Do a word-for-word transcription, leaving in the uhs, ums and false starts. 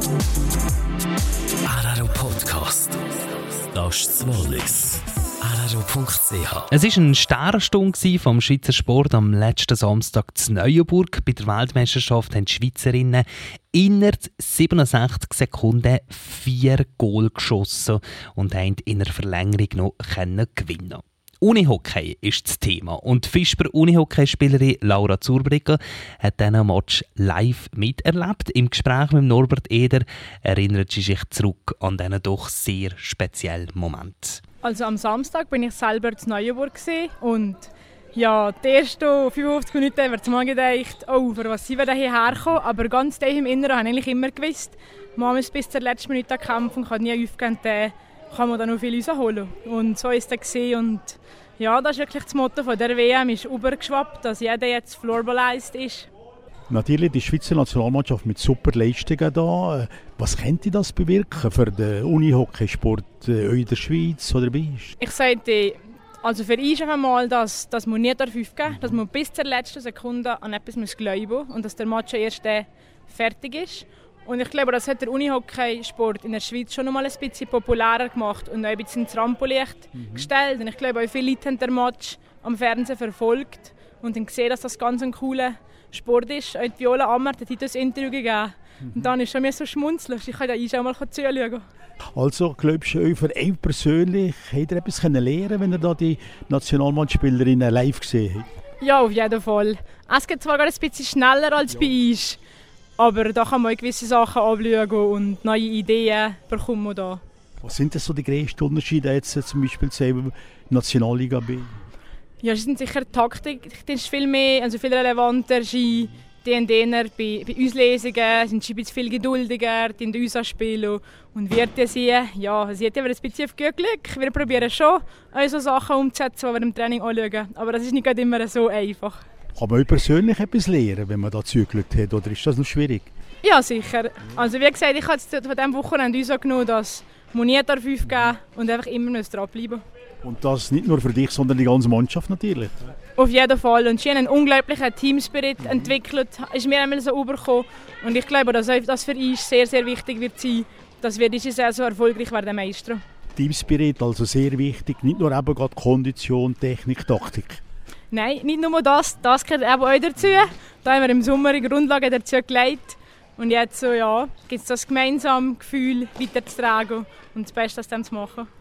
Araro Podcast. Das ist das Wallis. araro punkt c h. Es war eine Sternenstunde vom Schweizer Sport am letzten Samstag in Neuenburg. Bei der Weltmeisterschaft haben die Schweizerinnen innerhalb siebenundsechzig Sekunden vier Goal geschossen und haben in der Verlängerung noch gewinnen. Unihockey ist das Thema und die Fischber Unihockeyspielerin Laura Zurbriggen hat diesen Match live miterlebt. Im Gespräch mit Norbert Eder erinnert sie sich zurück an diesen doch sehr speziellen Moment. Also am Samstag bin ich selber in Neuenburg und ja, die ersten fünfundfünfzig Minuten habe ich mir gedacht, oh, für was sind wir hierher gekommen? Aber ganz tief im Inneren habe ich eigentlich immer gewusst, man muss bis zur letzten Minute kämpfen und kann nie aufgeben, dann kann man da noch viel rausholen. Und so ist es und ja, das ist wirklich das Motto von der W M, ist übergeschwappt, dass jeder jetzt floorballized ist. Natürlich die Schweizer Nationalmannschaft mit super Leistungen da. Was könnte das bewirken für den Unihockeysport in der Schweiz oder bei uns? Ich sage, also für uns einmal, dass, dass man nie aufgeben darf, dass man bis zur letzten Sekunde an etwas glauben muss und dass der Match erst fertig ist. Und ich glaube, das hat der Unihockeysport in der Schweiz schon noch mal ein bisschen populärer gemacht und auch ein bisschen ins Rampenlicht mhm. gestellt. Und ich glaube, auch viele Leute haben den Match am Fernsehen verfolgt und haben gesehen, dass das ganz ein cooler Sport ist. Auch die Viola Ammer hat heute ein Interview gegeben. Mhm. Und dann ist schon mir so schmunzelig. Ich kann da auch mal zuschauen. Also, glaubst du, für ihn persönlich hat er etwas lernen, wenn er da die Nationalmannspielerinnen live gesehen hat? Ja, auf jeden Fall. Es geht zwar ein bisschen schneller als ja. bei uns, aber da kann man gewisse Sachen anschauen und neue Ideen bekommen. Da. Was sind denn so die grössten Unterschiede jetzt zum Beispiel zur Nationalliga B? Ja, es sind sicher die Taktik, das ist viel mehr, also viel relevanter. Die und bei, bei Auslesungen sind sie ein bisschen viel geduldiger, die uns anspielen. Und wir sehen, ja, sie hat aber ein bisschen auf gut Glück. Wir probieren schon, so Sachen umzusetzen, die wir im Training anschauen. Aber das ist nicht immer so einfach. Kann man persönlich etwas lernen, wenn man da zugeschaut hat, oder ist das noch schwierig? Ja, sicher. Also wie gesagt, ich habe jetzt von diesem Wochenende uns genommen, dass man nie aufgeben darf und einfach immer dranbleiben muss. Und das nicht nur für dich, sondern die ganze Mannschaft natürlich? Auf jeden Fall. Und sie haben einen unglaublichen Teamspirit entwickelt, ist mir einmal so übergekommen. Und ich glaube, dass das für uns sehr, sehr wichtig wird sein, dass wir diese Saison erfolgreich werden meistern. Teamspirit, also sehr wichtig, nicht nur eben gerade Kondition, Technik, Taktik. Nein, nicht nur das, das gehört eben auch dazu. Da haben wir im Sommer die Grundlage dazu gelegt. Und jetzt so, ja, gibt es das gemeinsame Gefühl weiterzutragen und das Beste aus dem zu machen.